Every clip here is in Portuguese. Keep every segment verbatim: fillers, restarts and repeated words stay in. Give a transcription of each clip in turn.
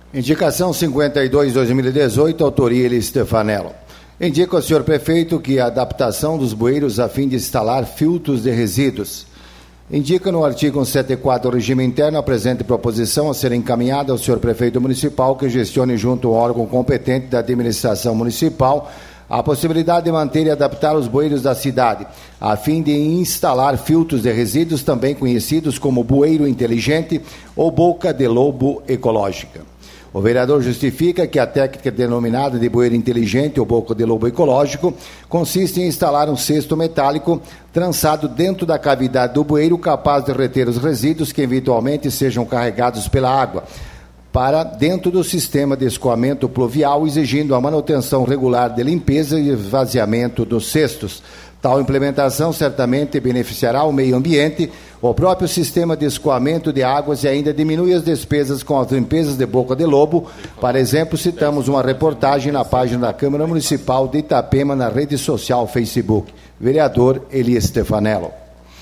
Indicação cinquenta e dois, dois mil e dezoito, autoria Eli Stefanello. Indica ao senhor prefeito que a adaptação dos bueiros a fim de instalar filtros de resíduos. Indica no artigo cento e setenta e quatro do regime interno a presente proposição a ser encaminhada ao senhor prefeito municipal que gestione junto ao órgão competente da administração municipal a possibilidade de manter e adaptar os bueiros da cidade, a fim de instalar filtros de resíduos também conhecidos como bueiro inteligente ou boca de lobo ecológica. O vereador justifica que a técnica denominada de bueiro inteligente ou boca de lobo ecológico consiste em instalar um cesto metálico trançado dentro da cavidade do bueiro capaz de reter os resíduos que eventualmente sejam carregados pela água para dentro do sistema de escoamento pluvial, exigindo a manutenção regular de limpeza e esvaziamento dos cestos. Tal implementação certamente beneficiará o meio ambiente, o próprio sistema de escoamento de águas e ainda diminui as despesas com as limpezas de boca de lobo. Para exemplo, citamos uma reportagem na página da Câmara Municipal de Itapema, na rede social Facebook. Vereador Eli Stefanello.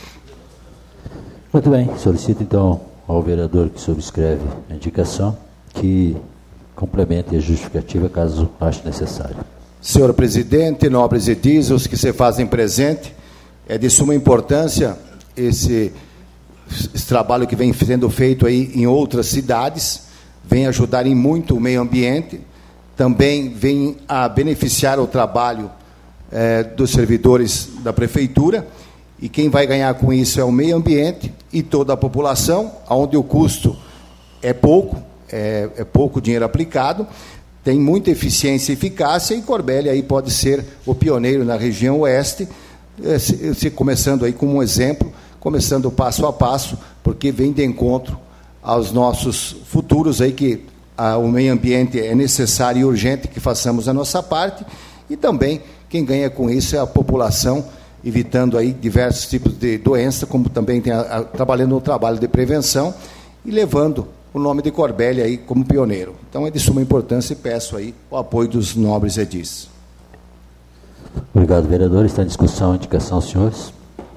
Muito bem, solicito então ao vereador que subscreve a indicação que complemente a justificativa caso ache necessário. Senhor presidente, nobres edis, que se fazem presente, é de suma importância esse, esse trabalho que vem sendo feito aí em outras cidades, vem ajudar em muito o meio ambiente, também vem a beneficiar o trabalho eh, dos servidores da prefeitura, e quem vai ganhar com isso é o meio ambiente e toda a população, onde o custo é pouco, é, é pouco dinheiro aplicado, tem muita eficiência e eficácia, e Corbélia aí pode ser o pioneiro na região oeste, se, se começando aí como um exemplo, começando passo a passo, porque vem de encontro aos nossos futuros aí, que a, o meio ambiente é necessário e urgente que façamos a nossa parte, e também quem ganha com isso é a população, evitando aí diversos tipos de doença, como também tem a, a, trabalhando no trabalho de prevenção e levando o nome de Corbélia aí como pioneiro. Então é de suma importância e peço aí o apoio dos nobres edis. Obrigado, vereador. Está em discussão a indicação, senhores.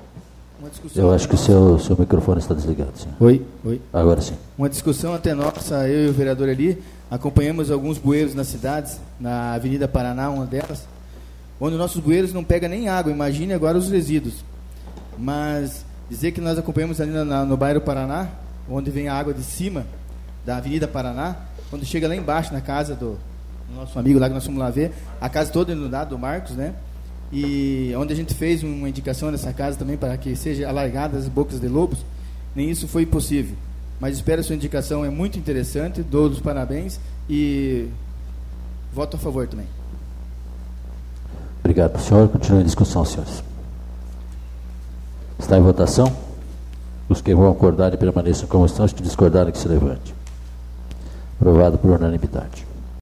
Eu acho que o seu, seu microfone está desligado, senhor. Oi, oi. Agora sim. Uma discussão até nossa, eu e o vereador ali, acompanhamos alguns bueiros nas cidades, na Avenida Paraná, uma delas, onde nossos bueiros não pegam nem água, imagine agora os resíduos. Mas dizer que nós acompanhamos ali na, no bairro Paraná, onde vem a água de cima da Avenida Paraná, quando chega lá embaixo na casa do, do nosso amigo lá que nós fomos lá ver, a casa toda inundada do Marcos, né? E onde a gente fez uma indicação nessa casa também para que seja alargada as bocas de lobos, nem isso foi possível. Mas espero a sua indicação, é muito interessante, dou os parabéns e voto a favor também. Obrigado, senhor. Continua em discussão, senhores. Está em votação? Os que vão acordar e permaneçam como estão, os que discordarem que se levante. Aprovado por unanimidade.